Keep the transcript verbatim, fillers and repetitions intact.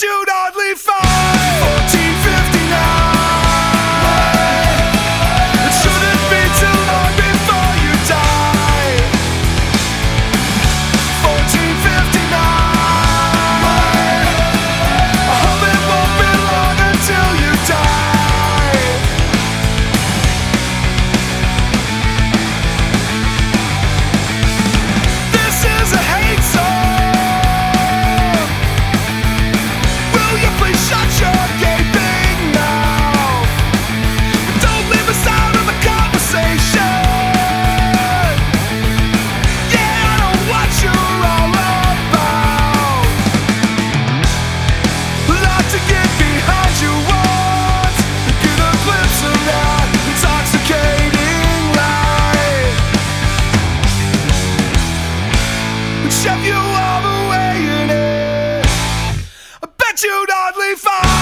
you'd hardly find fourteen fifty-nine. It shouldn't be too long before you die. fourteen fifty-nine. I hope it won't be long until you die. This is a hate song. Shut your gaping mouth. Don't leave us out of the conversation. Yeah, I know what you're all about. A lot to get behind you want. Get a glimpse of that intoxicating light and shove you all the way in it. I bet you'd hardly find